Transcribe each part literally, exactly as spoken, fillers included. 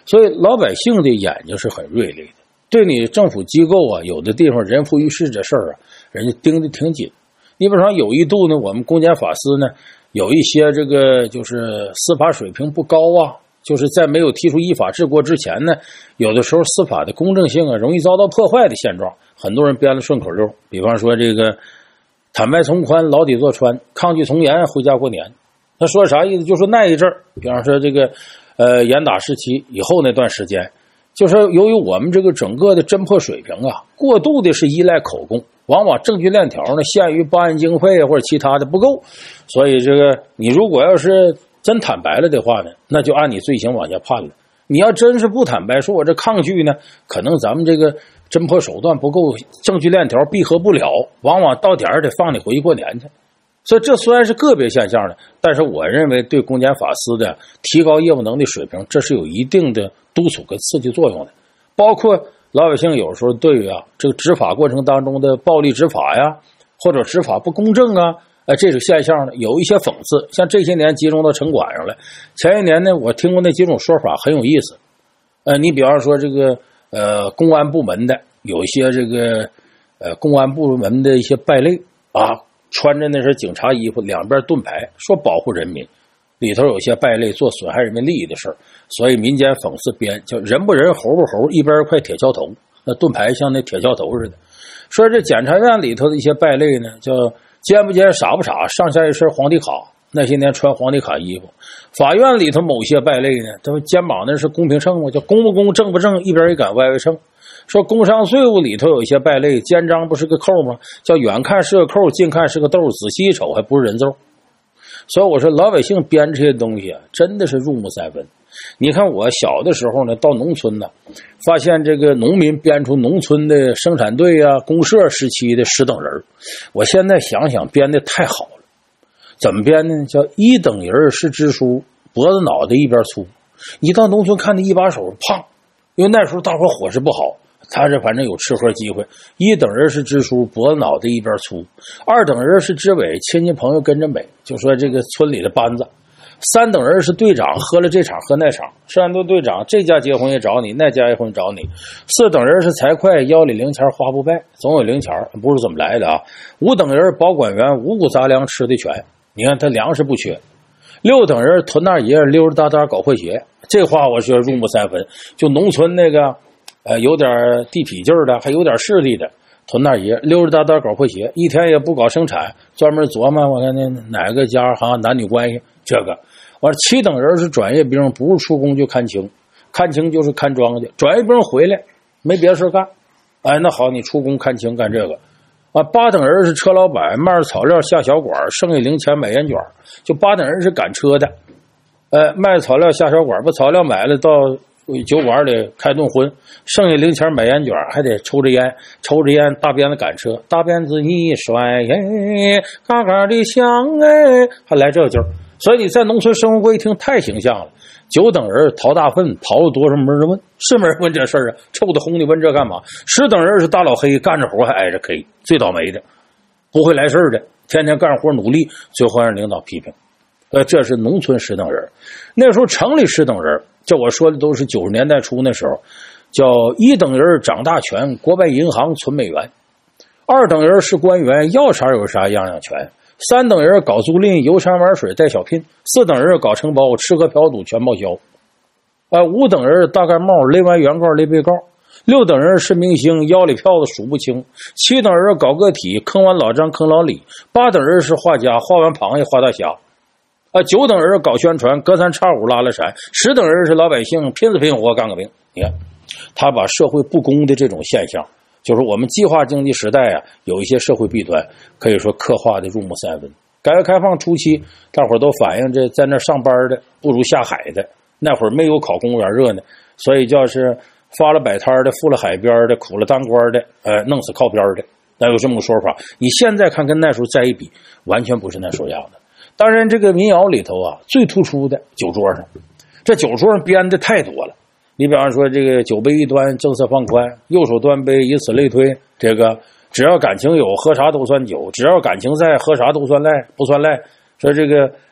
所以老百姓的眼睛是很锐利的，对你政府机构啊，有的地方人浮于事这事儿啊，人家盯得挺紧。你比如说有一度呢，我们公检法司呢有一些这个就是司法水平不高啊，就是在没有提出依法治国之前呢，有的时候司法的公正性啊容易遭到破坏的现状，很多人编了顺口溜，比方说这个坦白从宽，牢底坐穿，抗拒从严，回家过年。他说啥意思？就说那一阵儿，比方说这个呃严打时期以后那段时间，就是由于我们这个整个的侦破水平啊，过度的是依赖口供，往往证据链条呢限于办案经费或者其他的不够，所以这个你如果要是真坦白了的话呢，那就按你罪行往下判了。你要真是不坦白，说我这抗拒呢，可能咱们这个侦破手段不够，证据链条闭合不了，往往到点儿得放你回去过年去。所以这虽然是个别现象的，但是我认为对公检法司的提高业务能力水平，这是有一定的督促跟刺激作用的。包括老百姓有时候对于啊这个执法过程当中的暴力执法呀，或者执法不公正啊，呃这种现象呢有一些讽刺，像这些年集中到城管上来。前一年呢，我听过那几种说法很有意思。呃，你比方说这个呃公安部门的有一些这个呃公安部门的一些败类啊。穿着那身警察衣服，两边盾牌，说保护人民，里头有些败类做损害人民利益的事儿，所以民间讽刺编叫人不人猴不猴，一边一块铁锹头，那盾牌像那铁锹头似的。说这检察院里头的一些败类呢，叫奸不奸傻不傻，上下一身皇帝卡，那些年穿皇帝卡衣服。法院里头某些败类呢，他们肩膀那是公平秤嘛，叫公不公正不正，一边一杆歪歪秤。说工商税务里头有一些败类，肩章不是个扣吗？叫远看是个扣，近看是个豆，仔细一瞅还不是人揍。所以我说老百姓编这些东西啊，真的是入木三分。你看我小的时候呢，到农村呢，发现这个农民编出农村的生产队啊、公社时期的十等人，我现在想想编的太好了。怎么编呢？叫一等人是支书，脖子脑袋一边粗。你到农村看那一把手胖，因为那时候大伙伙食不好。他这反正有吃喝机会。一等人是支书，脖子脑袋一边粗；二等人是支委，亲戚朋友跟着美，就说这个村里的班子；三等人是队长，喝了这场喝那场，山东队长这家结婚也找你，那家结婚找你；四等人是财会，腰里零钱花不败，总有零钱，不是怎么来的啊；五等人保管员，五谷杂粮吃的全，你看他粮食不缺；六等人屯大爷，溜溜达达搞破鞋，这话我觉得入木三分。就农村那个。呃，有点地痞劲儿的，还有点势力的，屯大爷溜溜达达搞破鞋，一天也不搞生产，专门琢磨我看那哪个家哈男女关系这个。完了，七等人是转业兵，不是出工就看清，看清就是看庄稼，转业兵回来没别的事干，哎，那好，你出工看清干这个。啊，八等人是车老板，卖着草料下小馆，剩下零钱买烟卷，就八等人是赶车的，呃，卖草料下小馆，把草料买了到。酒馆里开顿荤，剩下零钱买烟卷，还得抽着烟，抽着烟大鞭子赶车，大鞭子一甩，哎，嘎嘎的响，哎，还来这劲儿。所以你在农村生活过一听太形象了。九等人淘大粪，淘了多少没人问，是没人问这事儿啊？臭的轰你问这干嘛？十等人是大老黑，干着活还挨着 K， 最倒霉的，不会来事儿的，天天干活努力，最后让领导批评。呃，这是农村十等人。那时候城里十等人，这我说的都是九十年代初那时候，叫一等人掌大权，国外银行存美元；二等人是官员，要啥有啥样样权；三等人搞租赁，游山玩水带小聘；四等人搞承包，吃喝嫖赌全报销；呃，五等人大盖帽，勒完原告勒被告；六等人是明星，腰里票子数不清；七等人搞个体，坑完老张坑老李；八等人是画家，画完螃蟹画大虾。啊，九等人搞宣传，隔三差五拉拉柴；十等人是老百姓，拼死拼活干个兵。你看，他把社会不公的这种现象，就是我们计划经济时代啊，有一些社会弊端，可以说刻画的入木三分。改革开放初期，大伙儿都反映这在那上班的不如下海的，那会儿没有考公务员热呢，所以叫是发了摆摊的，富了海边的，苦了当官的，呃，弄死靠边的，那有这么个说法。你现在看跟那时候再一比，完全不是那时候样的。当然这个民谣里头啊，最突出的酒桌上，这酒桌上编的太多了。你比方说这个酒杯一端，政策放宽，右手端杯，以此类推，这个只要感情有，喝啥都算酒；只要感情在，喝啥都算赖，不算赖。说这个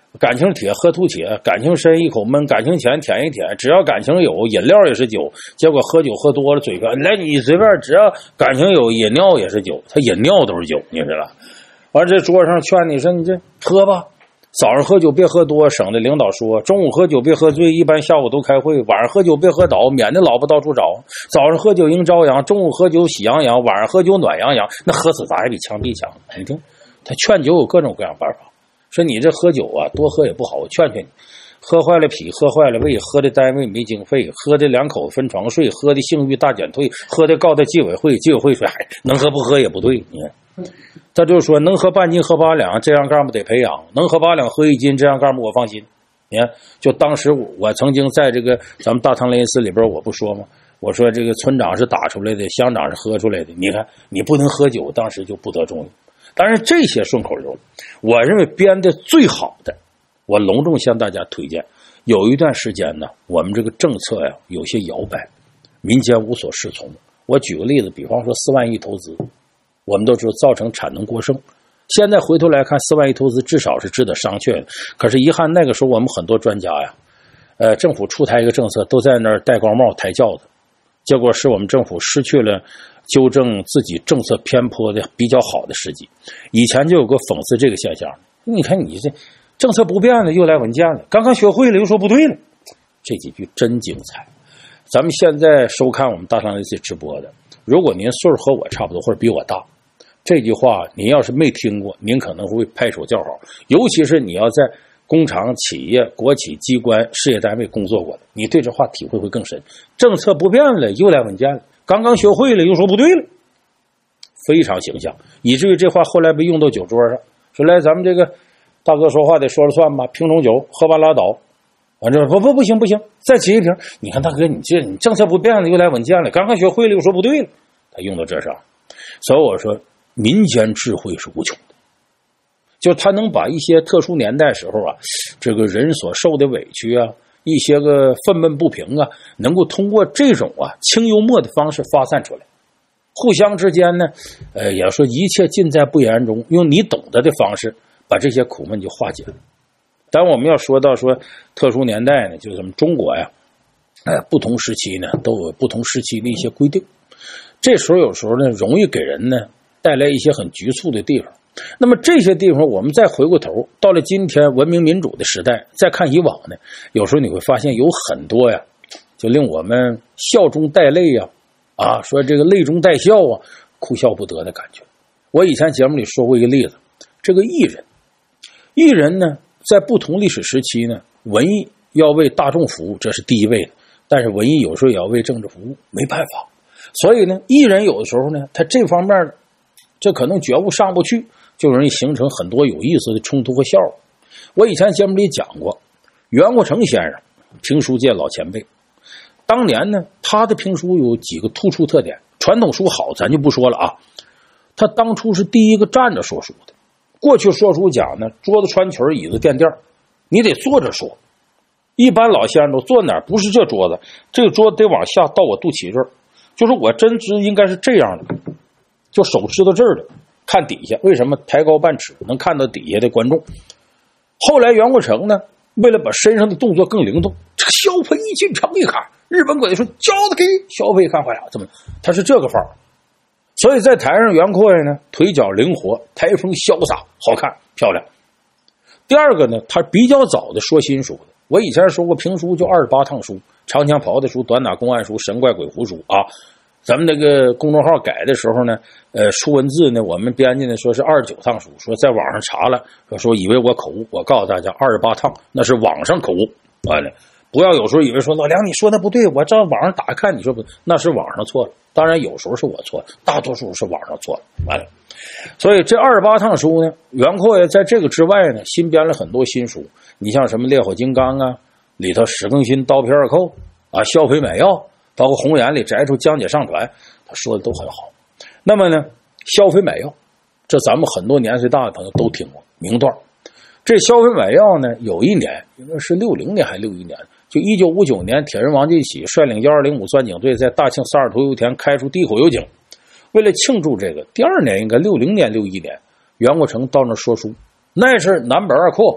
感情铁喝吐铁，感情深一口闷，感情浅舔一舔，只要感情有，饮料也是酒。结果喝酒喝多了，嘴瓢，来你随便，只要感情有，饮料也是酒，他饮料都是酒，你知道？完这桌上劝你说你这喝吧，早上喝酒别喝多，省得领导说；中午喝酒别喝醉，一般下午都开会；晚上喝酒别喝倒，免得老婆到处找。早上喝酒迎朝阳，中午喝酒喜洋洋，晚上喝酒暖洋洋，那喝死咋还比枪毙强？你听，他劝酒有各种各样办法。说你这喝酒啊，多喝也不好，我劝劝你，喝坏了脾，喝坏了胃，喝的单位没经费，喝的两口分床睡，喝的性欲大减退，喝的告他纪委会，纪委会说哎，能喝不喝也不对。你看，他就说能喝半斤喝八两，这样干部得培养；能喝八两喝一斤，这样干部我放心。你看，就当时我我曾经在这个咱们大唐雷寺里边，我不说吗？我说这个村长是打出来的，乡长是喝出来的。你看，你不能喝酒，当时就不得重用。当然，这些顺口溜，我认为编的最好的，我隆重向大家推荐。有一段时间呢，我们这个政策呀有些摇摆，民间无所适从。我举个例子，比方说四万亿投资，我们都知道造成产能过剩。现在回头来看，四万亿投资至少是值得商榷的。可是遗憾，那个时候我们很多专家呀，呃，政府出台一个政策，都在那儿戴高帽抬轿子，结果是我们政府失去了纠正自己政策偏颇的比较好的时机。以前就有个讽刺这个现象，你看你这政策不变了，又来文件了，刚刚学会了又说不对了，这几句真精彩。咱们现在收看我们大唐雷寺直播的，如果您岁数和我差不多或者比我大，这句话您要是没听过，您可能会拍手叫好，尤其是你要在工厂、企业、国企机关、事业单位工作过的，你对这话体会会更深。政策不变了，又来文件了，刚刚学会了又说不对了，非常形象，以至于这话后来被用到酒桌上，说来咱们这个大哥说话得说了算吧，瓶中酒喝完拉倒。完这不不不行不行，再起一瓶。你看大哥，你这你政策不变了，又来文件了，刚刚学会了又说不对了，他用到这上。所以我说民间智慧是无穷的，就他能把一些特殊年代时候啊，这个人所受的委屈啊，一些个愤懑不平啊，能够通过这种啊轻幽默的方式发散出来，互相之间呢，呃，也说一切尽在不言中，用你懂得的方式把这些苦闷就化解了。当我们要说到说特殊年代呢，就是咱们中国呀，哎，不同时期呢都有不同时期的一些规定，这时候有时候呢容易给人呢带来一些很局促的地方。那么这些地方我们再回过头，到了今天文明民主的时代，再看以往呢，有时候你会发现有很多呀，就令我们笑中带泪呀，啊，说这个泪中带笑啊，哭笑不得的感觉。我以前节目里说过一个例子，这个艺人，艺人呢在不同历史时期呢，文艺要为大众服务，这是第一位的，但是文艺有时候也要为政治服务，没办法。所以呢，艺人有的时候呢，他这方面这可能觉悟上不去，就容易形成很多有意思的冲突和笑话。我以前节目里讲过，袁国成先生，评书界老前辈，当年呢，他的评书有几个突出特点。传统书好，咱就不说了啊。他当初是第一个站着说书的。过去说书讲呢，桌子穿裙，椅子垫垫，你得坐着说。一般老先生都坐哪儿？不是这桌子，这个桌子得往下到我肚脐这儿，就是我真知应该是这样的，就手支到这儿的，看底下。为什么抬高半尺能看到底下的观众？后来袁国成呢，为了把身上的动作更灵动，这个小飞一进城一看，日本鬼子说交的给小飞一看坏了，怎么他是这个范儿？所以在台上袁阔呢，腿脚灵活，台风潇洒，好看漂亮。第二个呢，他比较早的说新书的。我以前说过评书就二十八趟书，长枪袍的书、短打公案书、神怪鬼狐书啊。咱们那个公众号改的时候呢，呃，出文字呢，我们编辑呢说是二十九趟书，说在网上查了，说说以为我口误，我告诉大家二十八趟那是网上口误，完了。不要有时候以为说老梁你说的不对，我照网上打看你说不对，那是网上错了。当然有时候是我错了，大多数是网上错了。完了，所以这二十八趟书呢，袁阔爷在这个之外呢，新编了很多新书。你像什么烈火金刚啊，里头史更新刀片二扣啊，消肥买药，包括红岩里摘出江姐上船，他说的都很好。那么呢，消肥买药，这咱们很多年岁大的朋友都听过名段。这消肥买药呢，有一年应该是六零年还是六一年，就一九五九年，铁人王进喜率领幺二零五钻井队在大庆萨尔图油田开出第一口油井。为了庆祝这个，第二年应该六零年六一年，袁国成到那说书，那是南北二阔，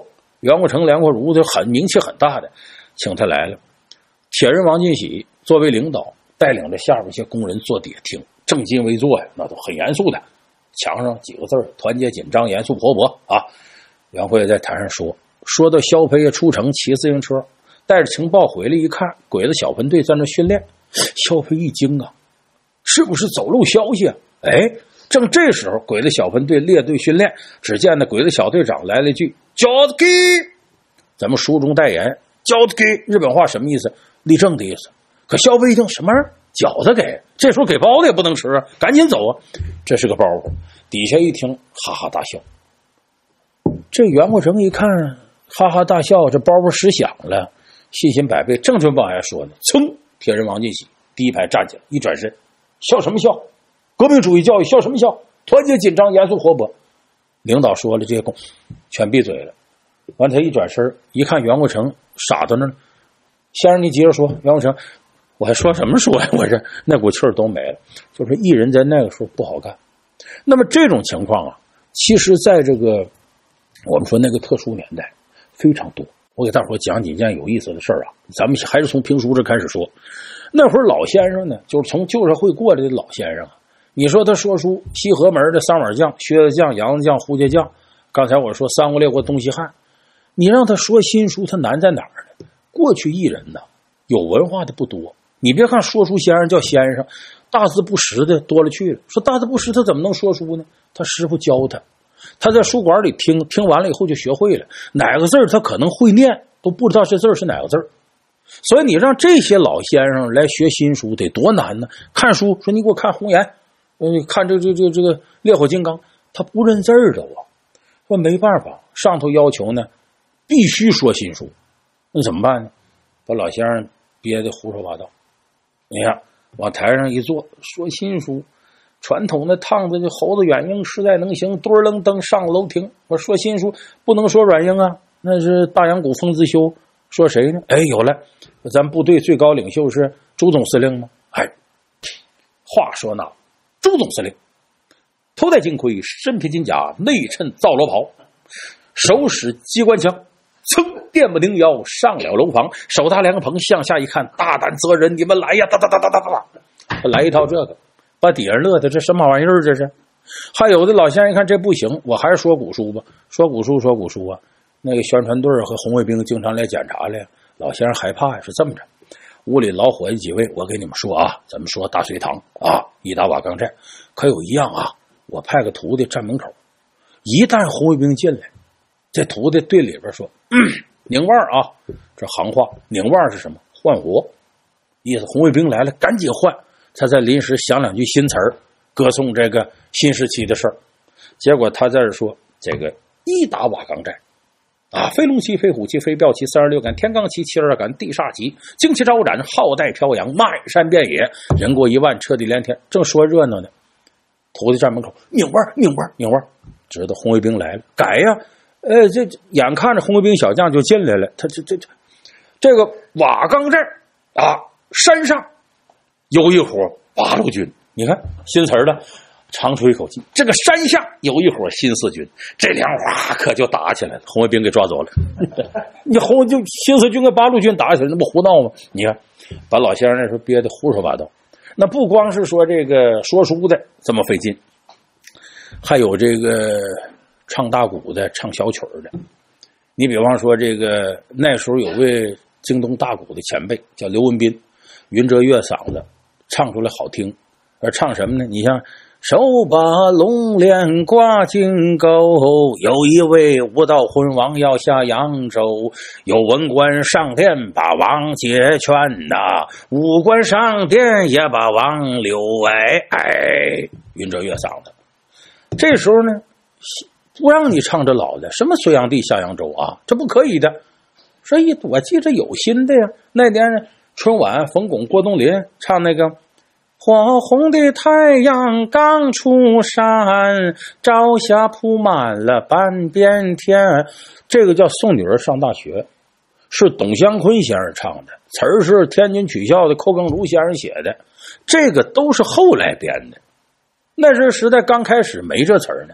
袁国成、梁国儒就很名气很大的，请他来了。铁人王进喜作为领导，带领着下边一些工人坐底下听，正襟危坐呀，那都很严肃的。墙上几个字：团结紧张，严肃活泼啊。袁会在台上说，说到萧培也出城骑自行车，带着情报回来一看，鬼子小分队在那训练。萧培一惊啊，是不是走漏消息啊？哎，正这时候，鬼子小分队列队训练，只见那鬼子小队长来了一句“饺子给”，咱们书中代言“饺子给”，日本话什么意思？立正的意思。可萧培一听什么人？饺子给？这时候给包子也不能吃啊，赶紧走啊！这是个包袱。底下一听，哈哈大笑。这袁国成一看，哈哈大笑，这包袱实响了，信心百倍，正准往下说呢，噌！铁人王进喜第一排站起来，一转身，笑什么笑？革命主义教育笑什么笑？团结紧张，严肃活泼。领导说了，这些工全闭嘴了。完，他一转身一看袁国成傻到那儿，先生你接着说。袁国成，我还说什么说呀？我这那股气儿都没了。就是艺人在那个时候不好干。那么这种情况啊，其实在这个我们说那个特殊年代非常多。我给大伙讲几件有意思的事儿啊，咱们还是从评书这开始说。那会儿老先生呢，就是从旧社会过来的老先生啊。你说他说书，西河门的三碗酱、靴子酱、羊子酱、胡家酱，刚才我说三国列国东西汉，你让他说新书，他难在哪儿呢？过去艺人呢，有文化的不多。你别看说书先生叫先生，大字不识的多了去了。说大字不识，他怎么能说书呢？他师傅教他，他在书馆里听，听完了以后就学会了。哪个字他可能会念，都不知道这字是哪个字。所以你让这些老先生来学新书得多难呢？看书说你给我看红岩，你看这这这这个烈火金刚，他不认字儿的啊。说没办法，上头要求呢，必须说新书，那怎么办呢？把老先生憋得胡说八道。你看往台上一坐，说新书，传统的趟子就猴子软硬实在能行，墩儿楞登上楼亭。我说新书不能说软硬啊，那是大洋谷封自修。说谁呢？哎，有了，咱部队最高领袖是朱总司令吗？哎，话说那朱总司令头戴金盔，身披金甲，内衬皂罗袍，手使机关枪，噌电不灵腰上了楼房，手搭凉棚，向下一看，大胆责人，你们来呀！哒哒哒哒哒哒，来一套这个，把底下乐的这什么玩意儿？这是。还有的老先生一看这不行，我还是说古书吧，说古书说古书啊。那个宣传队和红卫兵经常来检查来，老先生害怕呀，是这么着。屋里老伙计几位，我给你们说啊，咱们说大隋唐啊，一打瓦岗寨，可有一样啊，我派个徒弟站门口，一旦红卫兵进来，这徒弟对里边说，嗯，拧腕啊，这行话，拧腕是什么？换活，意思红卫兵来了，赶紧换，他再临时想两句新词儿，歌颂这个新时期的事儿。结果他在这说，这个一打瓦岗寨。啊，飞龙旗，飞虎旗，飞镖旗，三十六杆，天罡旗，七十二杆，地煞旗，旌旗招展，浩带飘扬，漫山遍野，人过一万，车地连天。正说热闹呢，徒弟站门口，拧腕，拧腕，拧腕，知道红卫兵来了，改呀！呃，这眼看着红卫兵小将就进来了，他这这这这个瓦岗寨啊，山上有一伙八路军，你看新词儿的。长出一口气，这个山下有一伙新四军，这两哇可就打起来了，红卫兵给抓走了。你红就新四军跟八路军打起来，那不胡闹吗？你看，把老先生那时候憋得胡说八道。那不光是说这个说书的这么费劲，还有这个唱大鼓的、唱小曲的。你比方说，这个那时候有位京东大鼓的前辈叫刘文斌，云遮月嗓子，唱出来好听。而唱什么呢？你像。手把龙帘挂金钩，有一位武道魂王要下扬州，有文官上殿把王解劝呐、啊，武官上殿也把王留哎哎，云遮月嗓子。这时候呢，不让你唱这老的，什么隋炀帝下扬州啊，这不可以的。所以我记着有新的呀，那年春晚冯巩、郭冬临唱那个。火红的太阳刚出山，朝霞铺满了半边天。这个叫送女儿上大学，是董湘坤先生唱的，词儿是天津曲校的寇更如先生写的，这个都是后来编的。那时时代刚开始没这词儿呢，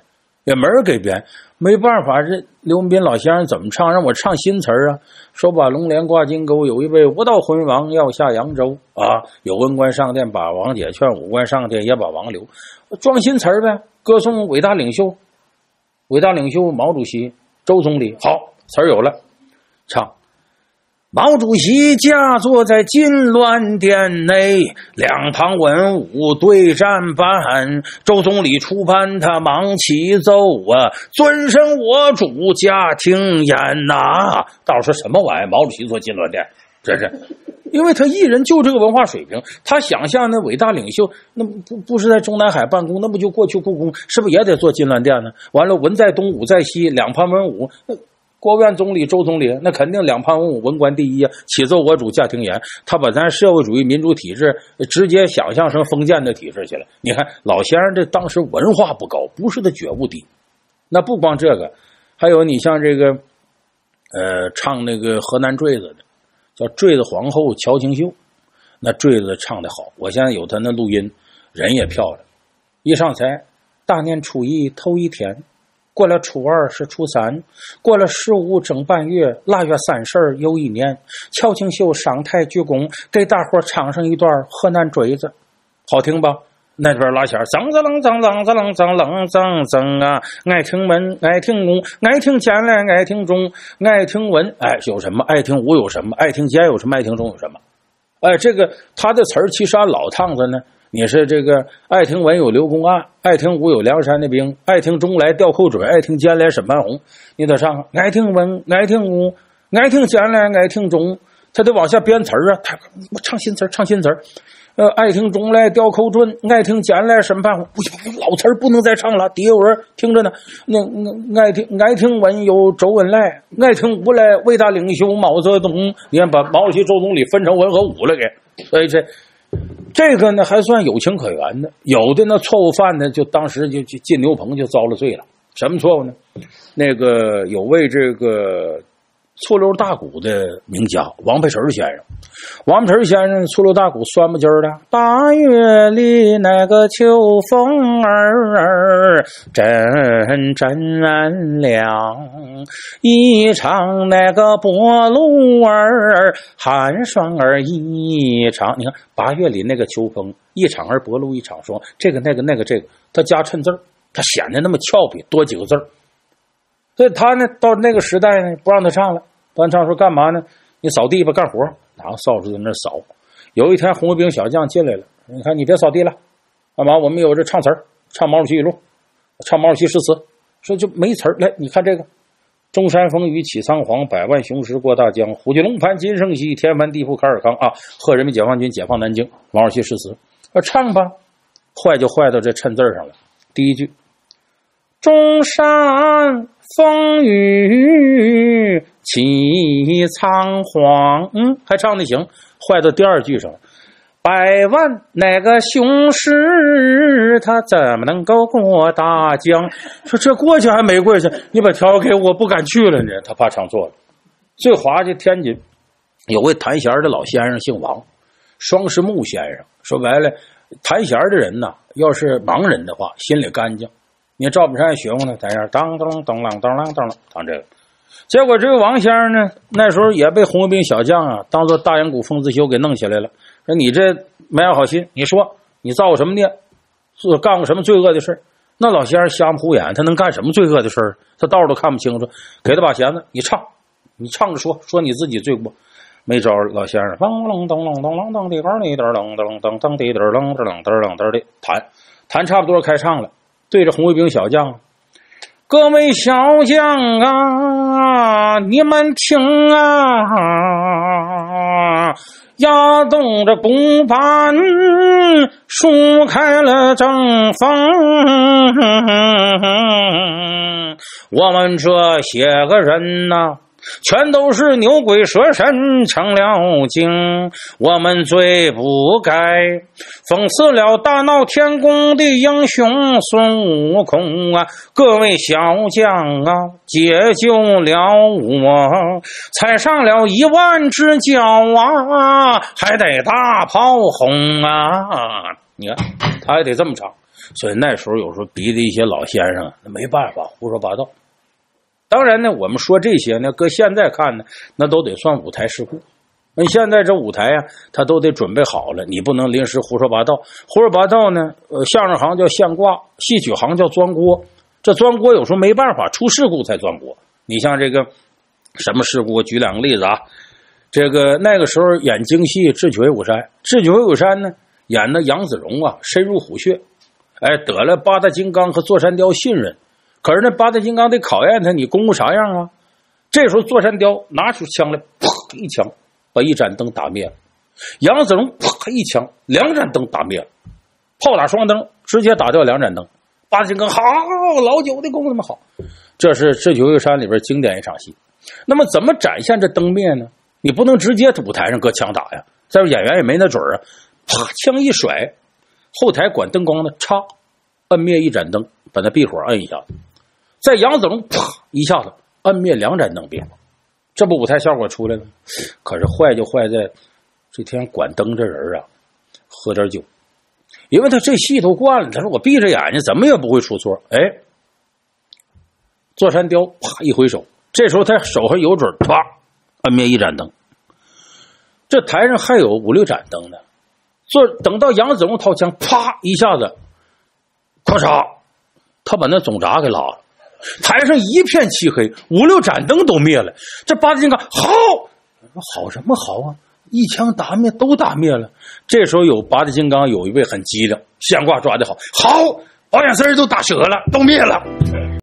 也没人给编，没办法，这刘文斌老先生怎么唱？让我唱新词儿啊！手把龙帘挂金钩，有一位武道魂王要下扬州啊！有文官上殿把王解劝，武官上殿也把王留，装新词儿呗，歌颂伟大领袖，伟大领袖毛主席、周总理。好，词儿有了，唱。毛主席驾坐在金銮殿内，两旁文武对战班。周总理出班，他忙起奏啊，尊称我主驾听言呐、啊。到时什么玩意儿？毛主席坐金銮殿，这是，因为他一人就这个文化水平，他想象那伟大领袖，那不不是在中南海办公，那不就过去故宫，是不是也得坐金銮殿呢？完了，文在东，武在西，两旁文武。国务院总理周总理那肯定两旁文武，文官第一啊，启奏我主驾听言。他把咱社会主义民主体制直接想象成封建的体制去了。你看老先生这当时文化不高，不是他觉悟低。那不光这个，还有你像这个呃唱那个河南坠子的，叫坠子皇后乔清秀，那坠子唱得好，我现在有他那录音，人也漂亮。一上台，大年初一头一天，过了初二是初三，过了十五整半月，腊月三十又一年。乔清秀上台鞠躬，给大伙唱上一段河南坠子，好听吧？那边拉弦，锵子楞锵锵子楞锵楞锵锵啊！爱听文，爱听武，爱听简来，爱听中，爱听文，哎，有什么？爱听武有什么？爱听简有什么？爱听中有什么？哎，这个他的词儿其实按老趟子呢。你是这个爱听文有刘公案，爱听武有梁山的兵，爱听中来吊扣准，爱听奸来沈半红。你得唱爱听文，爱听武，爱听奸来，爱听中，他得往下编词儿啊。他我唱新词儿，唱新词儿。呃，爱听中来吊扣准，爱听奸来沈半红。老词儿不能再唱了，底下有人听着呢。那那爱听爱听文有周恩来，爱听武来伟大领袖毛泽东。你看把毛主席、周总理分成文和武了给，所以这。这个呢还算有情可原的，有的呢错误犯呢，就当时就就进牛棚就遭了罪了。什么错误呢？那个有位这个醋溜大鼓的名家王培臣先生，王培臣先生醋溜大鼓酸不筋儿的，八月里那个秋风儿阵阵凉，一场那个薄露儿寒霜儿一场。你看八月里那个秋风，一场儿薄露一场霜，这个那个那个这个，他加衬字儿，他显得那么俏皮，多几个字儿。所以他呢到那个时代呢不让他唱了，不让唱说干嘛呢？你扫地吧，干活，拿扫帚在那扫。有一天红卫兵小将进来了，你看你别扫地了，干嘛？我们有这唱词儿，唱毛主席语录，唱毛主席诗词，说就没词儿。来，你看这个中山风雨起苍黄，百万雄师过大江，虎踞龙盘金圣熙，天翻地覆凯尔康啊！贺人民解放军解放南京，毛主席诗词，啊唱吧。坏就坏到这衬字上了。第一句，中山风雨起苍黄，嗯，还唱得行。坏到第二句上了，百万那个雄师他怎么能够过大江？说这过去还没过去，你把条给我，不敢去了呢。他怕唱错了。最滑稽天津有位弹弦的老先生姓王，双石木先生。说白了，弹弦的人呐，要是盲人的话，心里干净。你赵本山学过呢，在那当当当啷当啷当啷当这个。结果这个王先生呢，那时候也被红卫兵小将啊当做大营谷封子修给弄起来了。说你这没安好心，你说你造什么孽，是干过什么罪恶的事？那老先生瞎目虎眼，他能干什么罪恶的事？他道都看不清楚。给他把弦子，你唱，你唱着说，说你自己罪过。没招，老先生当啷当啷当啷当地杆里噔噔噔噔噔地噔噔噔噔噔噔的弹，弹差不多开唱了，对着红卫兵小将。各位小将啊，你们听啊，压动着弓板，舒开了正风。我们这些个人呐、啊，全都是牛鬼蛇神成了精，我们最不该讽刺了大闹天宫的英雄孙悟空啊！各位小将啊，解救了我，踩上了一万只脚啊，还得大炮轰啊！ 你看他还得这么唱，所以那时候有时候逼的一些老先生没办法胡说八道。当然呢，我们说这些呢，搁现在看呢，那都得算舞台事故。那现在这舞台啊，他都得准备好了，你不能临时胡说八道。胡说八道呢，呃，相声行叫现挂，戏曲行叫钻锅。这钻锅有时候没办法，出事故才钻锅。你像这个什么事故，举两个例子啊。这个那个时候演京戏《智取威虎山》，《智取威虎山》呢演的杨子荣啊，深入虎穴，哎，得了八大金刚和座山雕信任。可是那八大金刚得考验他，你功夫啥样啊？这时候座山雕拿出枪来，噗一枪把一盏灯打灭了。杨子荣噗一枪，两盏灯打灭了，炮打双灯，直接打掉两盏灯。八大金刚好，老九的功夫那么好。这是《智取威虎山》里边经典一场戏。那么怎么展现这灯灭呢？你不能直接舞台上搁枪打呀，再说演员也没那准儿啊。啪，枪一甩，后台管灯光的，嚓，摁灭一盏灯，把那闭火摁一下子。在杨子荣啪一下子摁灭两盏灯别，这不舞台效果出来了？可是坏就坏在这天管灯这人啊，喝点酒，因为他这戏都惯了。他说我闭着眼睛怎么也不会出错。哎，座山雕啪一挥手，这时候他手还有准，啪摁灭一盏灯。这台上还有五六盏灯呢。做等到杨子荣掏枪，啪一下子，咔嚓，他把那总闸给拉了。台上一片漆黑，五六盏灯都灭了。这八大金刚好，好什么好啊？一枪打灭，都打灭了。这时候有八大金刚有一位很机灵，现挂抓得好，好，保险丝都打折了，都灭了。